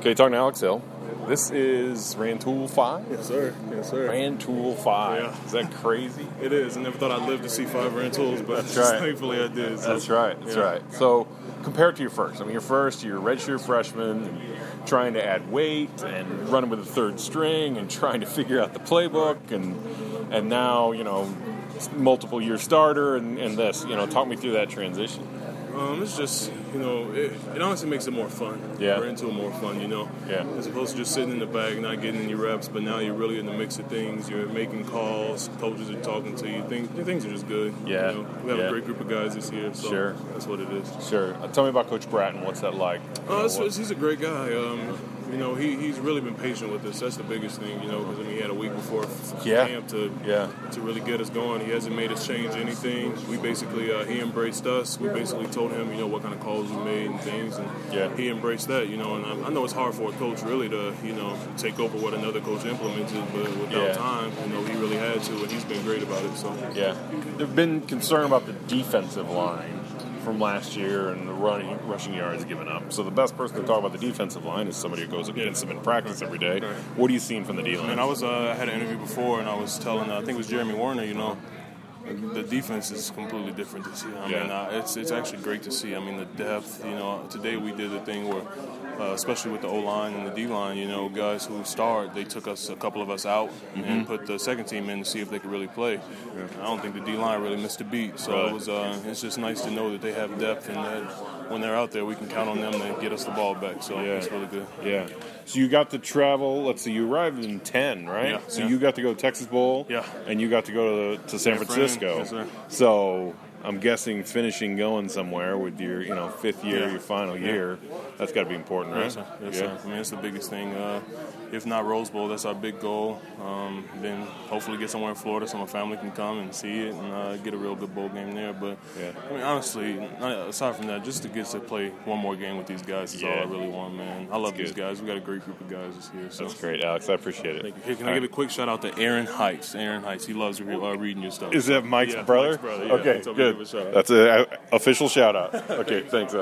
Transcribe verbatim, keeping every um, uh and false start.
Okay, talking to Alex Hill. This is Rantoul five? Yes, sir. Yes, sir. Rantoul five. Yeah. Is that crazy? It is. I never thought I'd live to see five Rantouls, but That's right. thankfully I did. So. That's right. That's yeah. right. So, compared to your first, I mean, your first, you're a redshirt freshman, and trying to add weight, and running with a third string, and trying to figure out the playbook, and and now, you know, multiple year starter, and, and this. You know, talk me through that transition. Um, it's just, you know, it, it honestly makes it more fun. Yeah. We're into it more fun, you know. Yeah. As opposed to just sitting in the bag, not getting any reps, but now you're really in the mix of things. You're making calls, coaches are talking to you. Things, things are just good. Yeah. You know? We have yeah. a great group of guys this year, so Sure. that's what it is. Sure. Uh, tell me about Coach Bratton. What's that like? Uh, it's, it's, he's a great guy. Um, you know, he, he's really been patient with us. That's the biggest thing, you know, because I mean, he had a week before f- Yeah. camp to Yeah. to really get us going. He hasn't made us change anything. We basically, uh, he embraced us. We basically told him, you know, what kind of calls we made and things, and Yeah. he embraced that, you know. And I, I know it's hard for a coach really to, you know, take over what another coach implemented, but without Yeah. time, you know, he really had to, and he's been great about it. So Yeah. There've been concern about the defensive line from last year and the running rushing yards given up. So the best person to talk about the defensive line is somebody who goes against them in practice every day. Right. What are you seeing from the D line? And I was, uh, I had an interview before, and I was telling, uh, I think it was Jeremy Warner, you know, the defense is completely different this year. I Yeah. mean, uh, it's it's actually great to see. I mean, the depth. You know, today we did a thing where, uh, especially with the O line and the D line, you know, guys who start, they took us a couple of us out Mm-hmm. and put the second team in to see if they could really play. I don't think the D line really missed a beat. So Right. it was. Uh, it's just nice to know that they have depth and that when they're out there, we can count on them to get us the ball back. So Yeah. it's really good. Yeah. So you got to travel, let's see, you arrived in ten, right? Yeah, so yeah. you got to go to Texas Bowl. Yeah. And you got to go to, to San San Fran, Francisco. yes, sir. So I'm guessing finishing going somewhere with your, you know, fifth year, Yeah. your final Yeah. year, that's got to be important, right? Yes, sir. Yes, yeah. sir. I mean, it's the biggest thing. Uh, if not Rose Bowl, that's our big goal. Um, then hopefully get somewhere in Florida so my family can come and see it and uh, get a real good bowl game there. But, Yeah. I mean, honestly, aside from that, just to get to play one more game with these guys is Yeah. all I really want, man. I love That's these good. guys. We got a great group of guys this year. So. That's great, Alex. I appreciate it. Thank you. Hey, can All I give right. a quick shout out to Aaron Heights? Aaron Heights. He loves re- uh, reading your stuff. Is that Mike's Yeah, brother? Mike's brother, yeah. Okay, He told me to good. give a shout out. That's an official shout out. Okay, thanks, Alex.